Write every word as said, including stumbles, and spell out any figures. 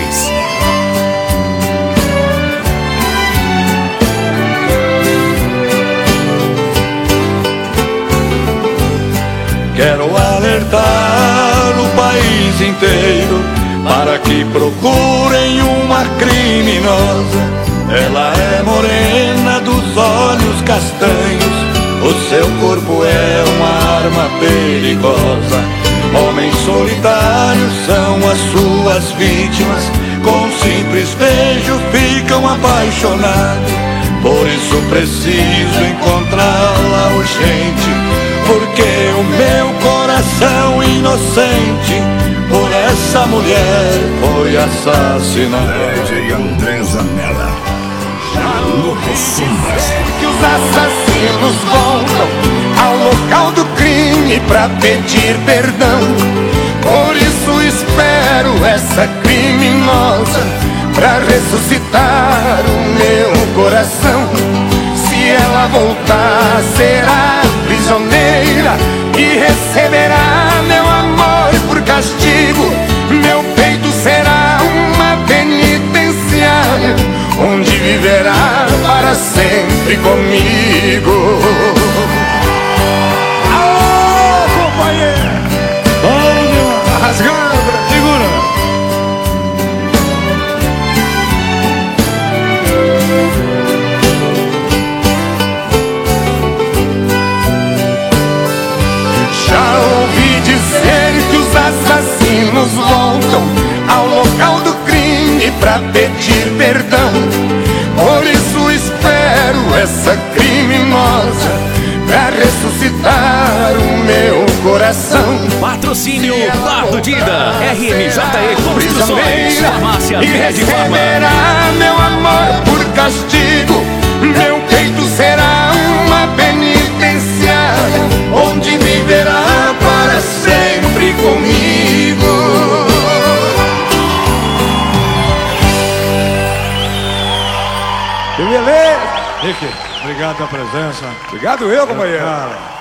Reis. Quero alertar o país inteiro para que procurem uma criminosa. Ela é morena, dos olhos castanhos, o seu corpo é uma arma perigosa. Homens solitários são as suas vítimas, com um simples beijo ficam apaixonados. Por isso preciso encontrá-la urgente, porque o meu coração inocente por essa mulher foi assassinado. D J André Zanella, Louco Sombras. Que os assassinos voltam ao local do crime pra pedir perdão. Por isso espero essa criminosa pra ressuscitar o meu coração. Se ela voltar, será prisioneira e receberá meu amor por castigo. Meu peito será uma penitenciária, onde viverá para sempre comigo. Alô, companheiro! Vamos rasgando, segura! Já ouvi dizer que os assassinos voltam ao local do crime pra pedir perdão. Por isso espero essa criminosa pra ressuscitar o meu coração. Patrocínio Bardo Dida, R M J E Construções, Farmácia e Med Farma. receberá meu amor por castigo. Meu peito será uma penitenciária, onde viverá para sempre comigo. Que beleza! Rick, obrigado pela presença. Obrigado eu, companheiro. Cara.